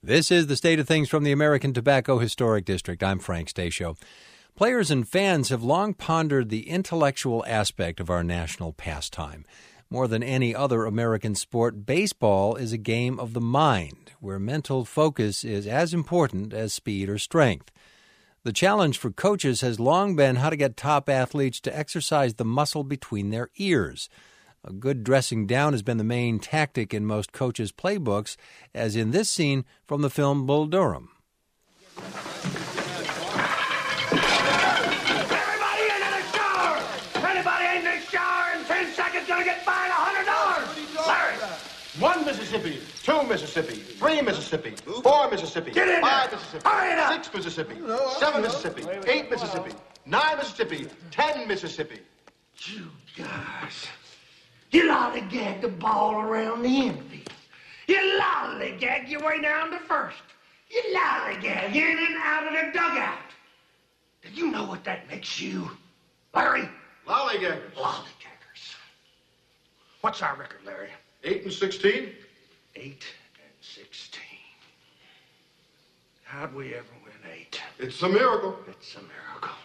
This is the State of Things from the American Tobacco Historic District. I'm Frank Stasio. Players and fans have long pondered the intellectual aspect of our national pastime. More than any other American sport, baseball is a game of the mind, where mental focus is as important as speed or strength. The challenge for coaches has long been how to get top athletes to exercise the muscle between their ears. A good dressing down has been the main tactic in most coaches' playbooks, as in this scene from the film Bull Durham. Everybody into the shower! Anybody in the shower in 10 seconds gonna get fined $100! Larry! 1 Mississippi, 2 Mississippi, 3 Mississippi, 4 Mississippi, Get in 5 there. Mississippi, Hurry it up. 6 Mississippi, 7 Mississippi, 8 Mississippi, 9 Mississippi, 10 Mississippi. You guys, you lollygag the ball around the infield. You lollygag your way down to first. You lollygag in and out of the dugout. Do you know what that makes you, Larry? Lollygaggers. Lollygaggers. What's our record, Larry? 8 and 16. 8 and 16. How'd we ever win 8? It's a miracle. It's a miracle.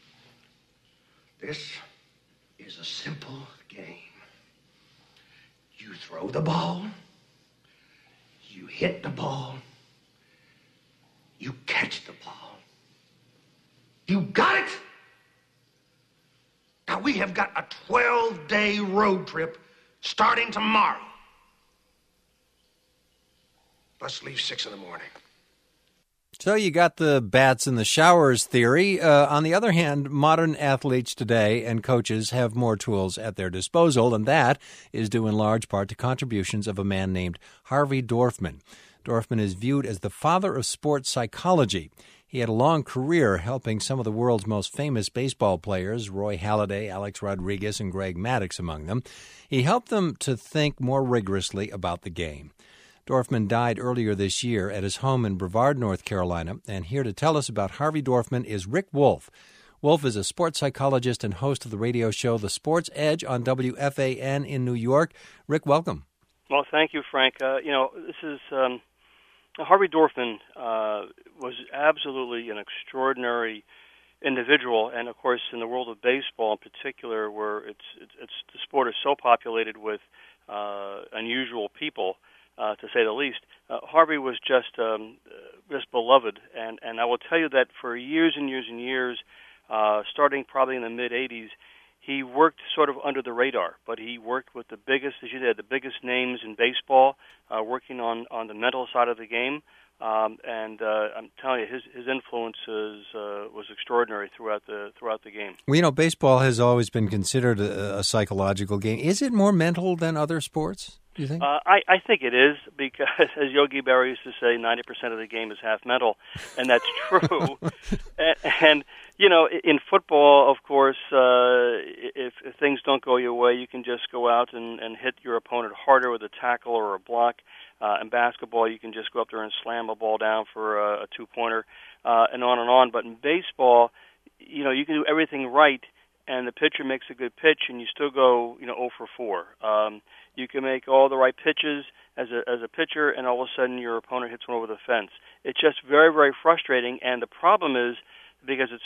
This is a simple game. You throw the ball, you hit the ball, you catch the ball. You got it? Now we have got a 12-day road trip starting tomorrow. Let's leave 6 in the morning. So you got the bats in the showers theory. On the other hand, modern athletes today and coaches have more tools at their disposal, and that is due in large part to contributions of a man named Harvey Dorfman. Dorfman is viewed as the father of sports psychology. He had a long career helping some of the world's most famous baseball players, Roy Halladay, Alex Rodriguez, and Greg Maddux among them. He helped them to think more rigorously about the game. Dorfman died earlier this year at his home in Brevard, North Carolina, and here to tell us about Harvey Dorfman is Rick Wolff. Wolff is a sports psychologist and host of the radio show The Sports Edge on WFAN in New York. Rick, welcome. Well, thank you, Frank. This is Harvey Dorfman was absolutely an extraordinary individual, and of course, in the world of baseball in particular, where it's the sport is so populated with unusual people. To say the least, Harvey was just beloved, and I will tell you that for years and years and years, starting probably in the mid-'80s, he worked sort of under the radar, but he worked with the biggest, as you said, the biggest names in baseball, working on the mental side of the game, and I'm telling you, his influence was extraordinary throughout the game. Well, baseball has always been considered a psychological game. Is it more mental than other sports, do you think? I think it is, because, as Yogi Berra used to say, 90% of the game is half mental, and that's true. and in football, of course, if things don't go your way, you can just go out and hit your opponent harder with a tackle or a block. In basketball, you can just go up there and slam a ball down for a two-pointer, and on and on. But in baseball, you can do everything right, and the pitcher makes a good pitch, and you still go, 0 for 4. You can make all the right pitches as a pitcher, and all of a sudden your opponent hits one over the fence. It's just very, very frustrating, and the problem is because it's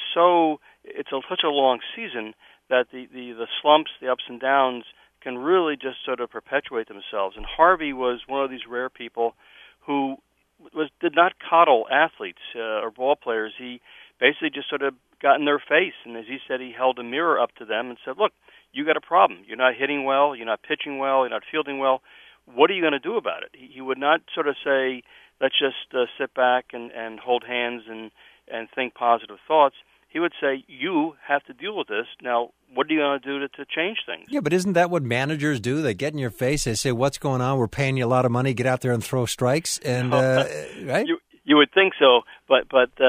such a long season that the slumps, the ups and downs can really just sort of perpetuate themselves. And Harvey was one of these rare people who did not coddle athletes or ball players. He basically just sort of got in their face, and as he said, he held a mirror up to them and said, look, you got a problem. You're not hitting well, you're not pitching well, you're not fielding well. What are you going to do about it? He would not sort of say, let's just sit back and hold hands and think positive thoughts. He would say, you have to deal with this. Now, what are you going to do to change things? Yeah, but isn't that what managers do? They get in your face, they say, what's going on? We're paying you a lot of money. Get out there and throw strikes. And right? You would think so, but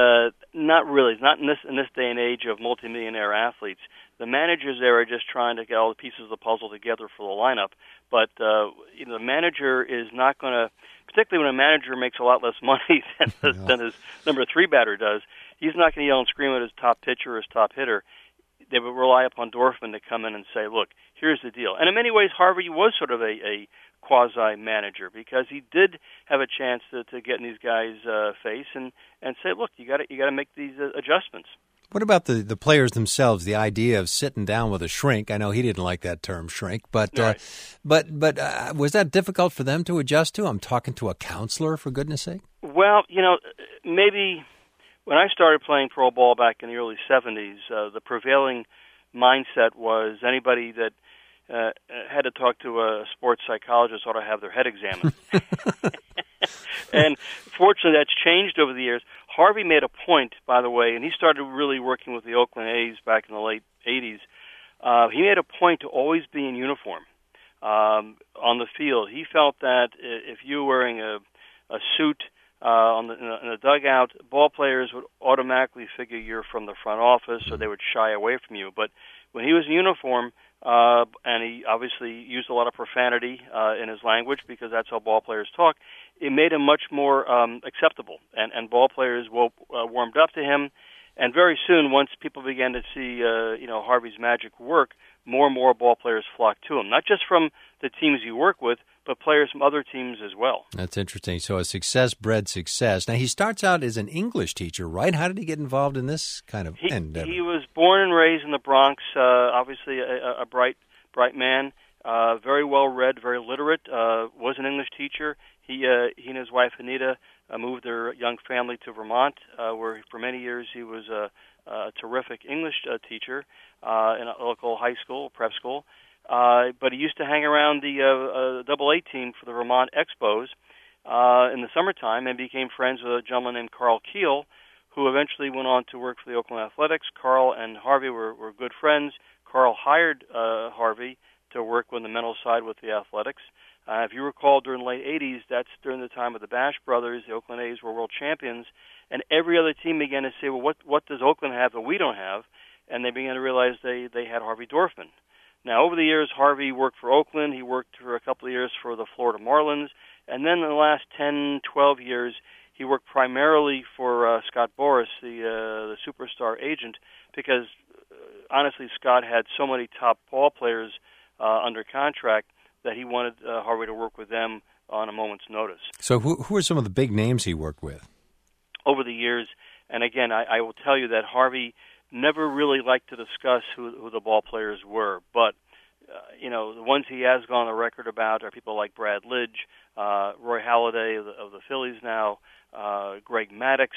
not really. Not in this day and age of multimillionaire athletes. The managers there are just trying to get all the pieces of the puzzle together for the lineup. But the manager is not going to, particularly when a manager makes a lot less money than his number 3 batter does. He's not going to yell and scream at his top pitcher or his top hitter. They would rely upon Dorfman to come in and say, look, here's the deal. And in many ways, Harvey was sort of a quasi-manager, because he did have a chance to get in these guys' face and say, look, you got to make these adjustments. What about the players themselves? The idea of sitting down with a shrink. I know he didn't like that term, shrink, but Right. but was that difficult for them to adjust to? I'm talking to a counselor, for goodness sake. Well, maybe when I started playing pro ball back in the early 70s, the prevailing mindset was anybody that had to talk to a sports psychologist ought to have their head examined. And fortunately, that's changed over the years. Harvey made a point, by the way, and he started really working with the Oakland A's back in the late 80s. He made a point to always be in uniform on the field. He felt that if you were wearing a suit in the dugout, ball players would automatically figure you're from the front office, or they would shy away from you. But when he was in uniform, and he obviously used a lot of profanity in his language, because that's how ball players talk, it made him much more acceptable, and ball players warmed up to him. And very soon, once people began to see Harvey's magic work, more and more ball players flocked to him, not just from the teams you work with, but players from other teams as well. That's interesting. So a success bred success. Now, he starts out as an English teacher, right? How did he get involved in this kind of endeavor? He was born and raised in the Bronx, obviously a bright man, very well-read, very literate, was an English teacher. He and his wife, Anita, moved their young family to Vermont, where for many years he was a terrific English teacher in a local high school, prep school. But he used to hang around the AA team for the Vermont Expos in the summertime, and became friends with a gentleman named Carl Keel, who eventually went on to work for the Oakland Athletics. Carl and Harvey were good friends. Carl hired Harvey to work on the mental side with the Athletics. If you recall, during the late 80s, that's during the time of the Bash brothers. The Oakland A's were world champions, and every other team began to say, well, what does Oakland have that we don't have? And they began to realize they had Harvey Dorfman. Now, over the years, Harvey worked for Oakland. He worked for a couple of years for the Florida Marlins. And then in the last 10, 12 years, he worked primarily for Scott Boras, the superstar agent, because honestly, Scott had so many top ball players under contract that he wanted Harvey to work with them on a moment's notice. So who are some of the big names he worked with? Over the years, and again, I will tell you that Harvey never really liked to discuss who the ball players were, but the ones he has gone on the record about are people like Brad Lidge, Roy Halladay of the Phillies now, Greg Maddux,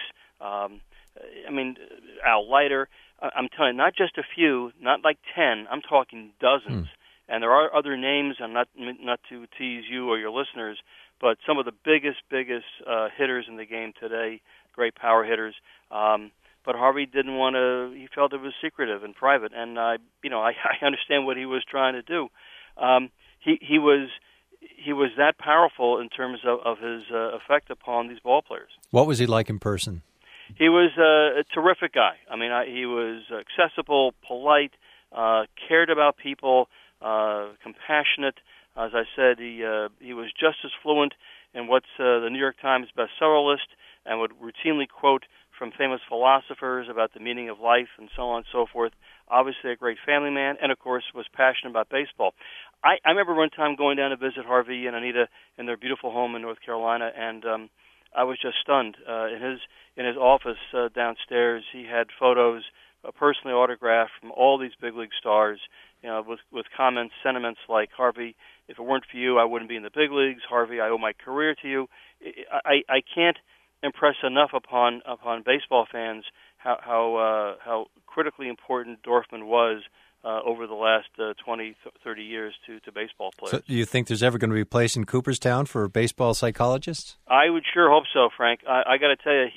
Al Leiter. I'm telling you, not just a few, not like 10, I'm talking dozens. And there are other names, and not to tease you or your listeners, but some of the biggest hitters in the game today, great power hitters. But Harvey didn't want to. He felt it was secretive and private, and I understand what he was trying to do. He was that powerful in terms of his effect upon these ball players. What was he like in person? He was a terrific guy. He was accessible, polite, cared about people, compassionate. As I said, he was just as fluent in what's the New York Times bestseller list, and would routinely quote from famous philosophers about the meaning of life and so on and so forth. Obviously a great family man, and of course was passionate about baseball. I remember one time going down to visit Harvey and Anita in their beautiful home in North Carolina, and I was just stunned. In his office downstairs, he had photos personally autographed from all these big league stars, with comments, sentiments like, Harvey, if it weren't for you, I wouldn't be in the big leagues. Harvey, I owe my career to you. I can't impress enough upon baseball fans how critically important Dorfman was over the last 20, 30 years to baseball players. So do you think there's ever going to be a place in Cooperstown for baseball psychologists? I would sure hope so, Frank. I got to tell you,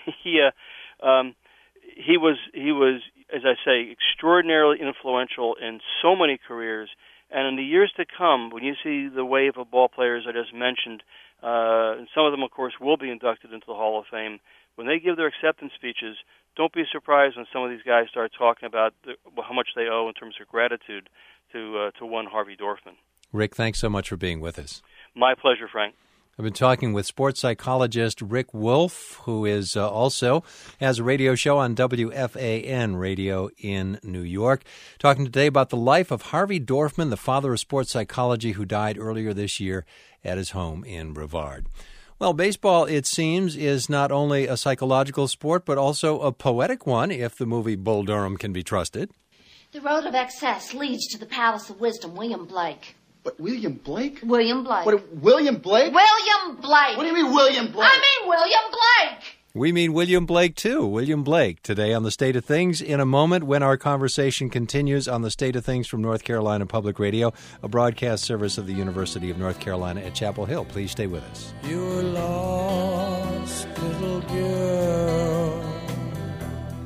he was, as I say, extraordinarily influential in so many careers. And in the years to come, when you see the wave of ball players I just mentioned, and some of them, of course, will be inducted into the Hall of Fame, when they give their acceptance speeches, don't be surprised when some of these guys start talking about how much they owe in terms of gratitude to one Harvey Dorfman. Rick, thanks so much for being with us. My pleasure, Frank. I've been talking with sports psychologist Rick Wolff, who is also has a radio show on WFAN radio in New York. Talking today about the life of Harvey Dorfman, the father of sports psychology, who died earlier this year at his home in Brevard. Well, baseball, it seems, is not only a psychological sport, but also a poetic one, if the movie Bull Durham can be trusted. The road of excess leads to the palace of wisdom, William Blake. What, William Blake? William Blake. What, William Blake? William Blake. What do you mean, William Blake? I mean William Blake. We mean William Blake, too. William Blake, today on The State of Things, in a moment when our conversation continues on The State of Things from North Carolina Public Radio, a broadcast service of the University of North Carolina at Chapel Hill. Please stay with us. You're lost, little girl.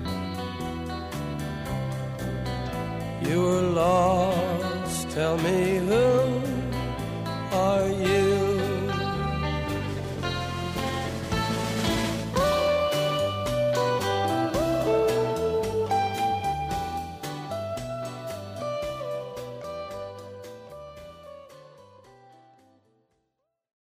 You're lost, tell me